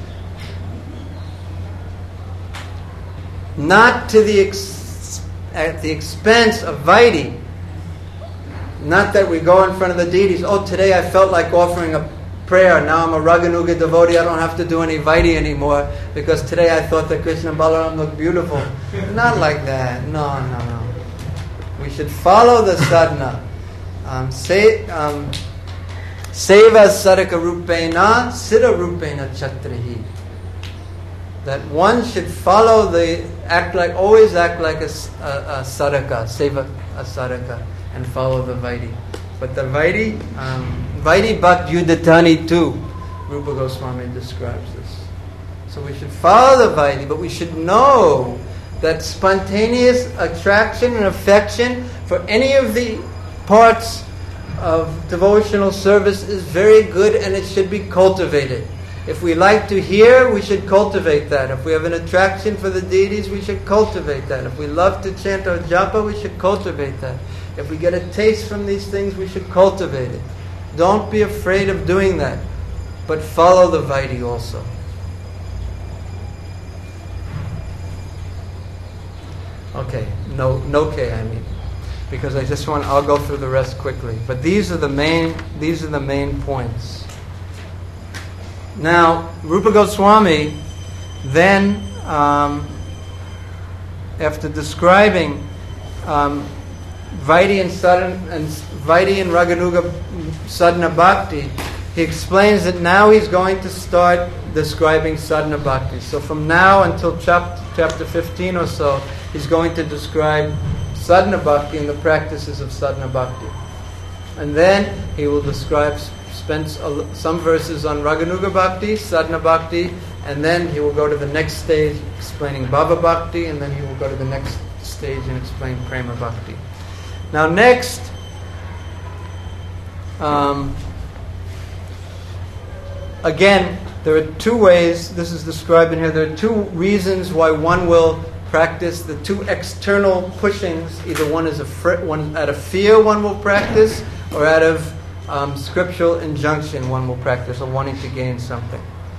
Not to at the expense of Vaidhi. Not that we go in front of the deities, oh, today I felt like offering a prayer, now I'm a Raganuga devotee, I don't have to do any Vaidhi anymore, because today I thought that Krishna and Balaram looked beautiful. Not like that. No. We should follow the sadhana. Seva sadhaka rupena, siddha rupena chatrahi. That one should follow always act like a sadhaka, seva a sadhaka, and follow the Vaidhi. But the Vaidhi Bhakt Yudatani too, Rupa Goswami describes this. So we should follow the Vaidhi, but we should know that spontaneous attraction and affection for any of the parts of devotional service is very good, and it should be cultivated. If we like to hear, we should cultivate that. If we have an attraction for the deities, we should cultivate that. If we love to chant our japa, we should cultivate that. If we get a taste from these things, we should cultivate it. Don't be afraid of doing that, but follow the Vaidhi also. Okay, no K, I mean, because I'll go through the rest quickly. But these are the main points. Now, Rupa Goswami then, after describing Vaidhi and Raganuga Sadhana Bhakti, he explains that now he's going to start describing Sadhana Bhakti. So from now until chapter 15 or so, he's going to describe Sadhana Bhakti and the practices of Sadhana Bhakti. And then he will spend some verses on Raganuga Bhakti, Sadhana Bhakti, and then he will go to the next stage explaining Bhava Bhakti, and then he will go to the next stage and explain Prema Bhakti. Now next, again, there are two ways, this is described in here, there are two reasons why one will practice, the two external pushings. Either one is one out of fear one will practice, or out of scriptural injunction one will practice, or wanting to gain something.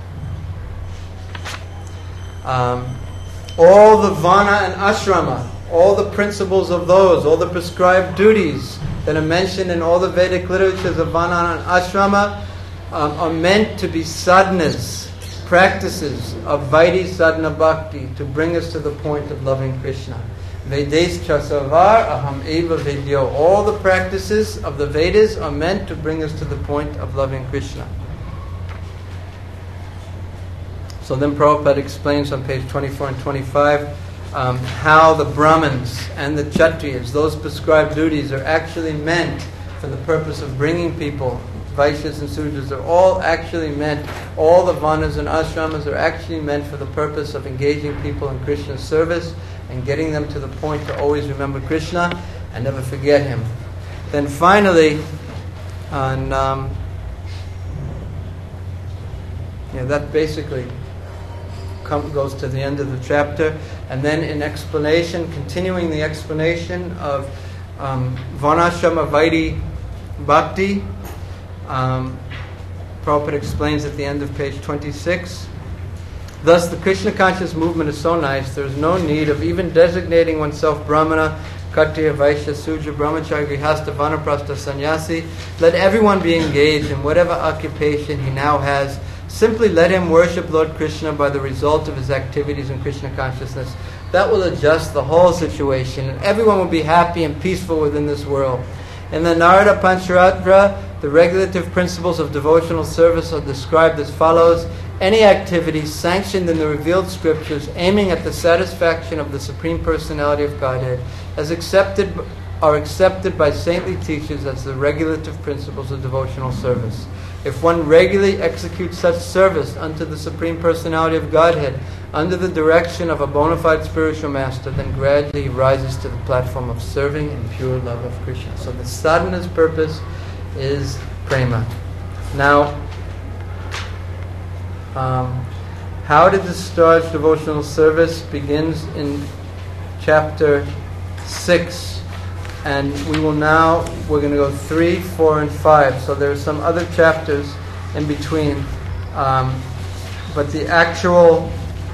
All the Vana and Ashrama, all the principles of those, all the prescribed duties that are mentioned in all the Vedic literatures of Vana and Ashrama are meant to be sadhanas, practices of Vaidhi Sadhana Bhakti to bring us to the point of loving Krishna. Vedes chasavar aham eva vedyo. All the practices of the Vedas are meant to bring us to the point of loving Krishna. So then Prabhupada explains on page 24 and 25 how the Brahmins and the Kshatriyas, those prescribed duties, are actually meant for the purpose of bringing people. Vaishyas and Sudras are all actually meant, all the Vanas and Ashramas are actually meant for the purpose of engaging people in Krishna's service and getting them to the point to always remember Krishna and never forget Him. Then finally, that basically goes to the end of the chapter. And then in explanation, continuing the explanation of Varnashrama Vaidhi Bhakti, Prabhupada explains at the end of page 26, thus the Krishna conscious movement is so nice, there is no need of even designating oneself Brahmana, Kshatriya, Vaishya, Sudra, Brahmachari, Grihastha, Vanaprastha, Sannyasi. Let everyone be engaged in whatever occupation he now has. Simply let him worship Lord Krishna by the result of his activities in Krishna consciousness. That will adjust the whole situation, and everyone will be happy and peaceful within this world. In the Narada Pancharatra, the regulative principles of devotional service are described as follows. Any activity sanctioned in the revealed scriptures aiming at the satisfaction of the Supreme Personality of Godhead are accepted by saintly teachers as the regulative principles of devotional service. If one regularly executes such service unto the Supreme Personality of Godhead under the direction of a bona fide spiritual master, then gradually he rises to the platform of serving in pure love of Krishna. So the sadhana's purpose is prema. Now, how to discharge devotional service begins in chapter 6. And we're going to go 3, 4, and 5. So there are some other chapters in between. But the actual,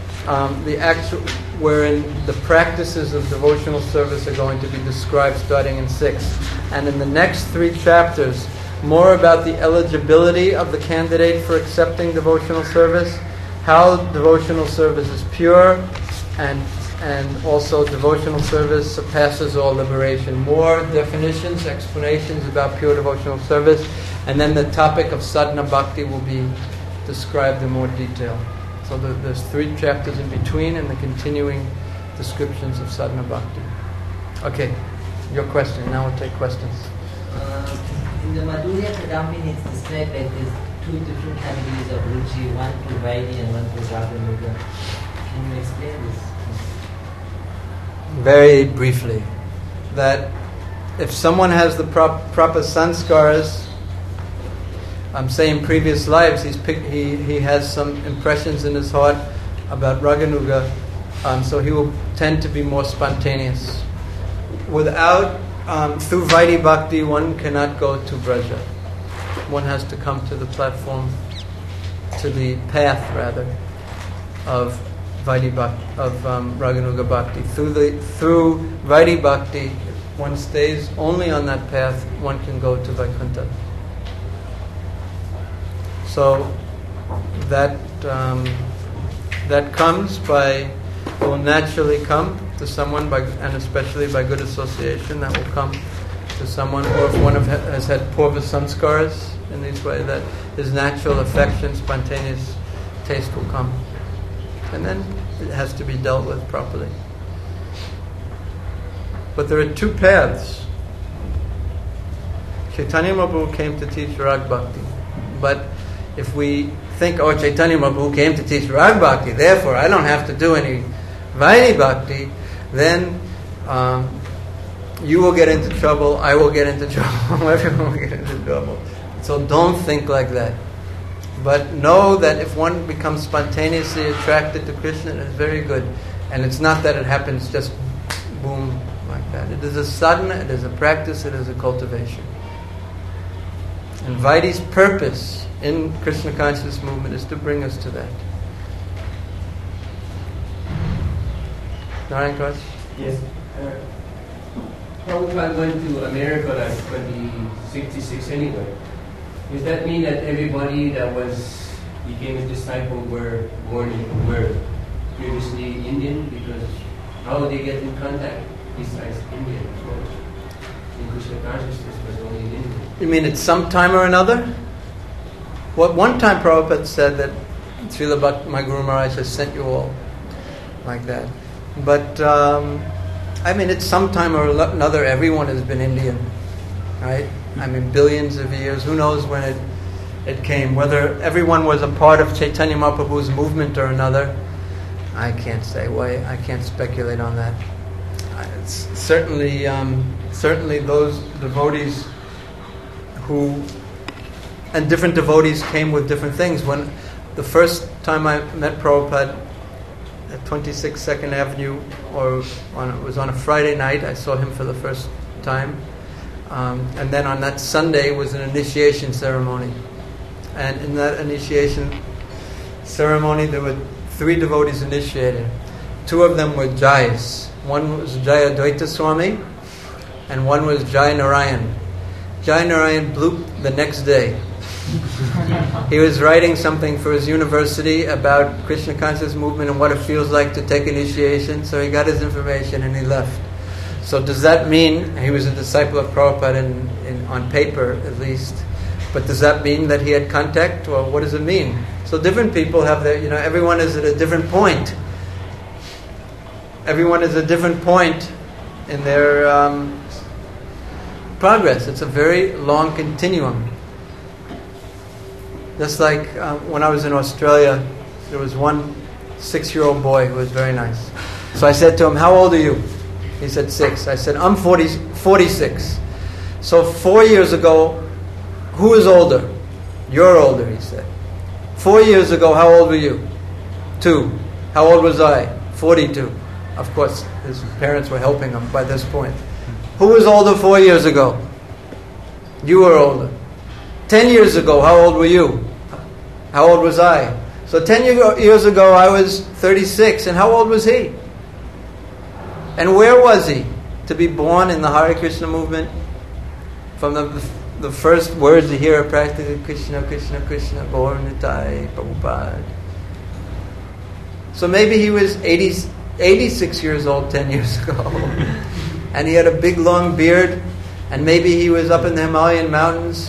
wherein the practices of devotional service are going to be described starting in 6. And in the next 3 chapters, more about the eligibility of the candidate for accepting devotional service, how devotional service is pure, and also devotional service surpasses all liberation. More definitions, explanations about pure devotional service, and then the topic of sadhana bhakti will be described in more detail. So there's 3 chapters in between and the continuing descriptions of sadhana bhakti. Okay, your question. Now we'll take questions. In the Madhurya Kadambini it's described like this. two different categories of ruchi, one to Vaidhi and one to Raganuga. Can you explain this? Very briefly, that if someone has the proper sanskars, say in previous lives, he has some impressions in his heart about Raganuga, so he will tend to be more spontaneous. Without, through Vaidhi Bhakti, one cannot go to Braja. One has to come to the platform, to the path rather, of Vaidhi Bhakti, of Raganuga Bhakti. Through Vaidhi Bhakti, one stays only on that path, one can go to Vaikuntha. So that comes will naturally come to someone, and especially by good association, that will come to someone, or if one has had purva samskaras in this way, that his natural affection, spontaneous taste will come. And then it has to be dealt with properly. But there are two paths. Chaitanya Mahaprabhu came to teach Rag Bhakti. But if we think, Chaitanya Mahaprabhu came to teach Rag Bhakti, therefore I don't have to do any Vaidhi Bhakti, then you will get into trouble, I will get into trouble, everyone will get into trouble. So don't think like that. But know that if one becomes spontaneously attracted to Krishna, it is very good. And it's not that it happens just boom like that. It is a sadhana, it is a practice, it is a cultivation. And Vaidhi's purpose in Krishna consciousness movement is to bring us to that. Narayan Krauss? Yes. Prabhupada went to America like 2066 anyway. Does that mean that everybody that became a disciple were previously Indian? Because how would they get in contact besides Indian? Of course. In Krishna consciousness was only in India. You mean at some time or another? One time Prabhupada said that Srila Bhakti, my Guru Maharaj, has sent you all like that. But at some time or another, everyone has been Indian, right? Billions of years. Who knows when it came? Whether everyone was a part of Chaitanya Mahaprabhu's movement or another, I can't say. Why? I can't speculate on that. It's certainly those devotees and different devotees came with different things. When the first time I met Prabhupada at 26 2nd Avenue, it was on a Friday night, I saw him for the first time. And then on that Sunday was an initiation ceremony. And in that initiation ceremony, there were 3 devotees initiated. 2 of them were Jais. One was Jaya Advaita Swami, and one was Jai Narayan. Jai Narayan blew the next day. He was writing something for his university about Krishna consciousness movement and what it feels like to take initiation, so he got his information and he left. So does that mean, he was a disciple of Prabhupada on paper at least, but does that mean that he had contact, or what does it mean? So different people have everyone is at a different point. Everyone is at a different point in their progress. It's a very long continuum. Just like when I was in Australia, there was one 6-year-old boy who was very nice. So I said to him, "How old are you?" He said 6. I said, "I'm 46. So 4 years ago, who is older? You're older," he said. 4 years ago, how old were you? 2. How old was I? 42. Of course, his parents were helping him by this point. Who was older 4 years ago? You were older. 10 years ago, how old were you? How old was I? So 10 years ago, I was 36. And how old was he? And where was he? To be born in the Hare Krishna movement? From the first words you hear are practically Krishna, Krishna, Krishna, Gaur Nitai, Prabhupada. So maybe he was 86 years old 10 years ago. And he had a big long beard. And maybe he was up in the Himalayan mountains.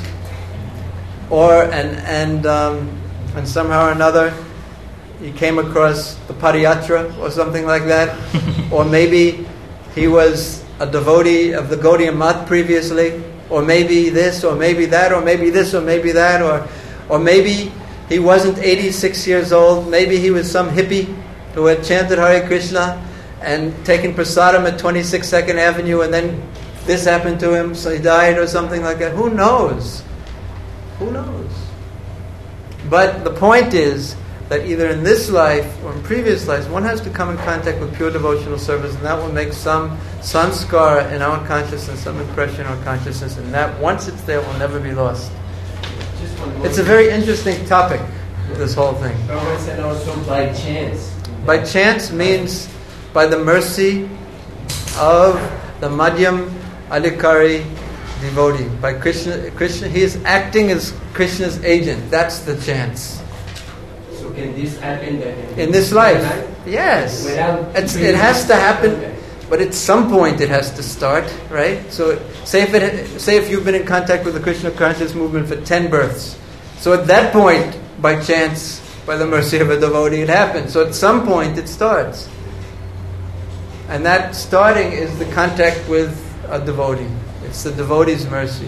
And somehow or another he came across the Padayatra or something like that. Or maybe he was a devotee of the Gaudiya Math previously. Or maybe this, or maybe that, or maybe this, or maybe that. Or maybe he wasn't 86 years old. Maybe he was some hippie who had chanted Hare Krishna and taken prasadam at 22nd Avenue, and then this happened to him, so he died or something like that. Who knows? Who knows? But the point is that either in this life or in previous lives, one has to come in contact with pure devotional service, and that will make some sanskara in our consciousness, some impression in our consciousness, and that once it's there, will never be lost. It's a very interesting topic, this whole thing. Prabhupada said also by chance. By chance means by the mercy of the Madhyam Adhikari devotee. By Krishna, he is acting as Krishna's agent. That's the chance. So can this happen in this life? Yes. It has to happen, but at some point it has to start, right? So say if you've been in contact with the Krishna conscious movement for 10 births. So at that point, by chance, by the mercy of a devotee, it happens. So at some point it starts. And that starting is the contact with a devotee. It's the devotee's mercy.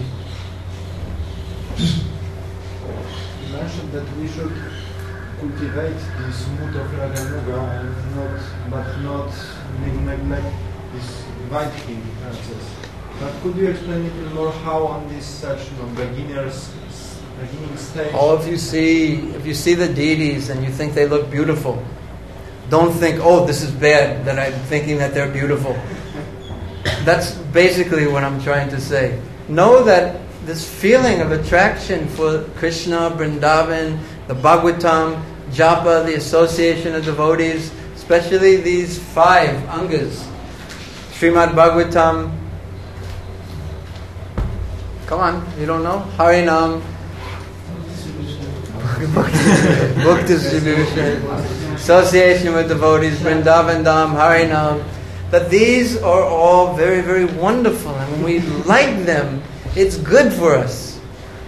You mentioned that we should cultivate this mood of Raganuga and not neglect this Vaidhi process. But could you explain a little more how on this section of beginning stage? Oh, if you see the deities and you think they look beautiful, don't think, oh, this is bad that I'm thinking that they're beautiful. That's basically what I'm trying to say. Know that this feeling of attraction for Krishna, Vrindavan, the Bhagavatam, Japa, the association of devotees, especially these 5 angas, Srimad Bhagavatam, come on, you don't know? Harinam, book distribution, association with devotees, Vrindavan Dham, Harinam, that these are all very, very wonderful, and when we like them, it's good for us.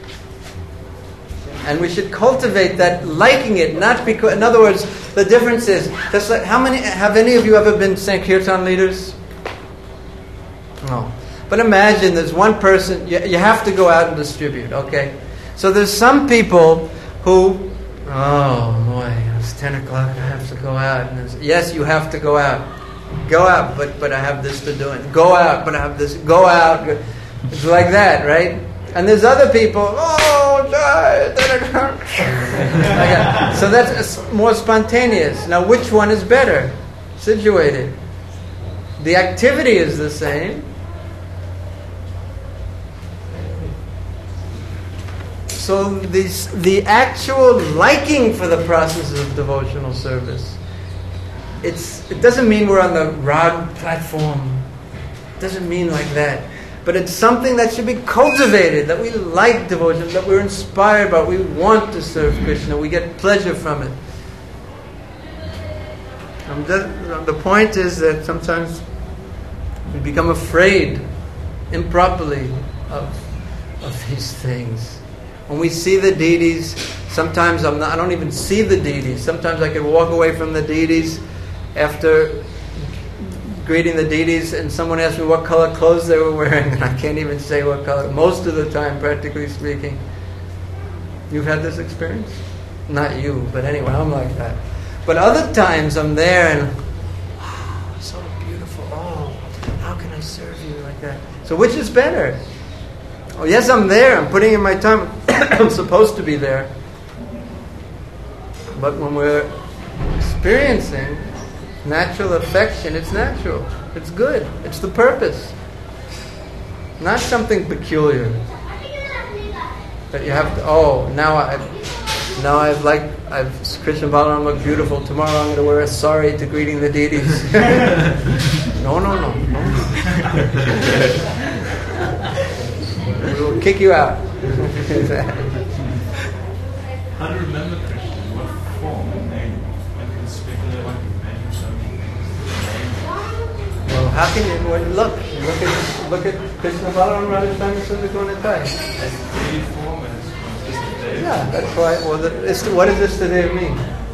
And we should cultivate that liking it, not because, in other words, the difference is, just like, have any of you ever been Sankirtan leaders? No. But imagine there's one person, you have to go out and distribute, okay? So there's some people who, oh boy, it's 10 o'clock, I have to go out. And yes, you have to go out. Go out, but I have this to do. Go out, but I have this. Go out. It's like that, right? And there's other people, so that's more spontaneous. Now, which one is better situated? The activity is the same. So the actual liking for the process of devotional service, it doesn't mean we're on the rag platform. It doesn't mean like that. But it's something that should be cultivated, that we like devotion, that we're inspired by, we want to serve Krishna, we get pleasure from it. The point is that sometimes we become afraid improperly of these things. When we see the deities, sometimes I don't even see the deities. Sometimes I can walk away from the deities after greeting the deities, and someone asked me what color clothes they were wearing, and I can't even say what color. Most of the time, practically speaking. You've had this experience? Not you, but anyway, I'm like that. But other times I'm there and, wow, so beautiful. Oh, how can I serve you like that? So which is better? Oh, yes, I'm there. I'm putting in my time. I'm supposed to be there. But when we're experiencing natural affection, it's natural. It's good. It's the purpose. Not something peculiar. That you have to, I've Krishna Balaram look beautiful. Tomorrow I'm going to wear a sari to greeting the deities. No. We will kick you out. How to remember Krishna? In what form and name? One can speculate, one can imagine so many things. Well, how can you look at Krishna Balaram Radharani Sundar. As deity form and as consistent deity. Yeah, that's why. Well, what does this today mean?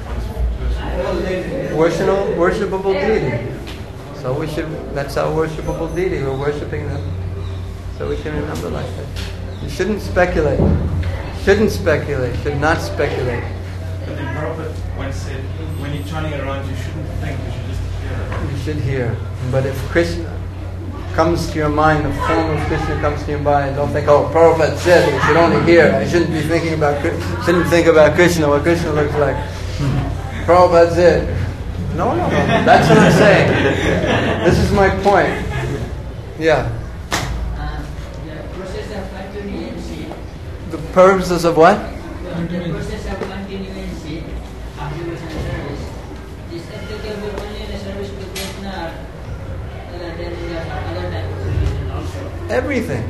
Worshipable deity. So that's our worshipable deity. We're worshiping them. So we can remember like that. You shouldn't speculate. Shouldn't speculate, should not speculate. But the Prabhupada once said, when you're turning around, you shouldn't think, you should just hear. You should hear. But if Krishna comes to your mind, the form of Krishna comes to your mind, don't think, oh, Prabhupada said you should only hear. I shouldn't be thinking about shouldn't think about Krishna, what Krishna looks like. Prabhupada said. No. That's what I'm saying. This is my point. Yeah. The process of continuity. The purposes of what? The process of continuity of devotional service is applicable only in the service to Krishna other than in the other type of religion also. Everything.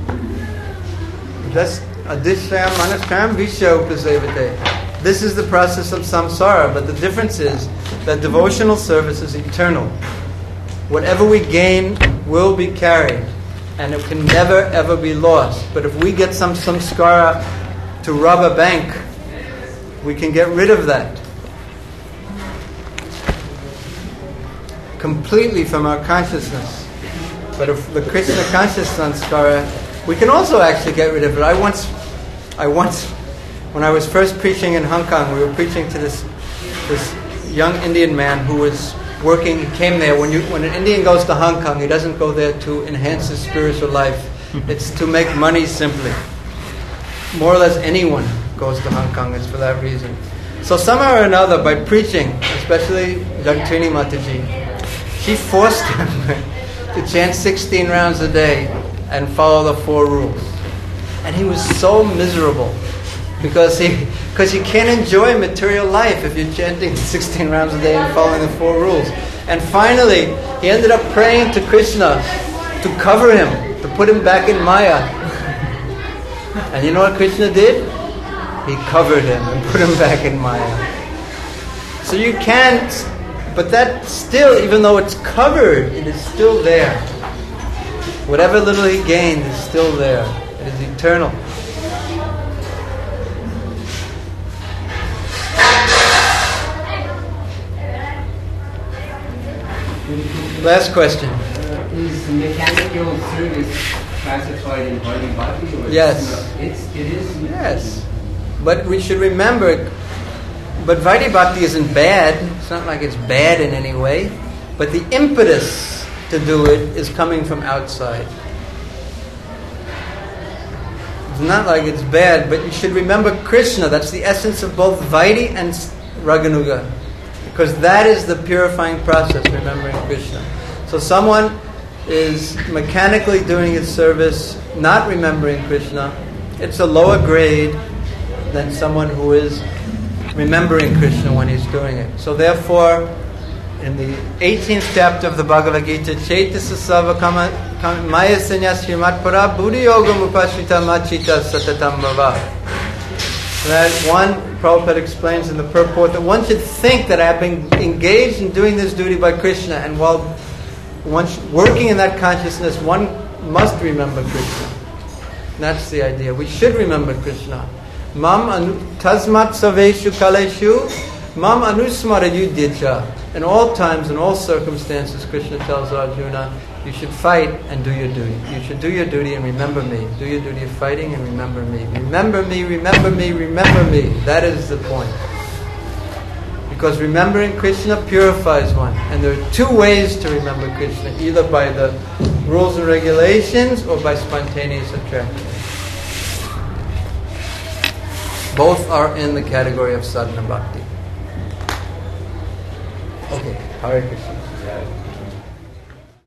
Just adisham manasham visha upasevate. This is the process of samsara, but the difference is that devotional service is eternal. Whatever we gain will be carried, and it can never ever be lost. But if we get some samskara to rob a bank, we can get rid of that completely from our consciousness. But if the Krishna conscious samskara, we can also actually get rid of it. I once, when I was first preaching in Hong Kong, we were preaching to this young Indian man who was working. He came there. When an Indian goes to Hong Kong, he doesn't go there to enhance his spiritual life. It's to make money simply. More or less anyone goes to Hong Kong. It's for that reason. So somehow or another, by preaching, especially Jagtrini Mataji, she forced him to chant 16 rounds a day and follow the 4 rules. And he was so miserable. Because you can't enjoy material life if you're chanting 16 rounds a day and following the 4 rules. And finally, he ended up praying to Krishna to cover him, to put him back in Maya. And you know what Krishna did? He covered him and put him back in Maya. So you can't, but that still, even though it's covered, it is still there. Whatever little he gained is still there. It is eternal. Last question. Is mechanical service classified in Vaidhi Bhakti? Yes. It is? Yes. But we should remember, but Vaidhi Bhakti isn't bad. It's not like it's bad in any way. But the impetus to do it is coming from outside. It's not like it's bad, but you should remember Krishna. That's the essence of both Vaidhi and Raganuga. Because that is the purifying process, remembering Krishna. So someone is mechanically doing his service, not remembering Krishna. It's a lower grade than someone who is remembering Krishna when he's doing it. So therefore, in the 18th chapter of the Bhagavad Gita, Chaitasa Savakama Maya Sanyas Srimat Para Buddhi Yoga Mupashrita Machita Satatam Bhava. That one, Prabhupada explains in the purport that one should think that I have been engaged in doing this duty by Krishna, and while once working in that consciousness, one must remember Krishna. That's the idea. We should remember Krishna. Tasmat saveshu kaleshu mam anusmara yudhya. In all times, in all circumstances, Krishna tells Arjuna, you should fight and do your duty. You should do your duty and remember me. Do your duty of fighting and remember me. Remember me, remember me, remember me. That is the point. Because remembering Krishna purifies one. And there are 2 ways to remember Krishna. Either by the rules and regulations or by spontaneous attraction. Both are in the category of sadhana bhakti. Okay, Hare Krishna.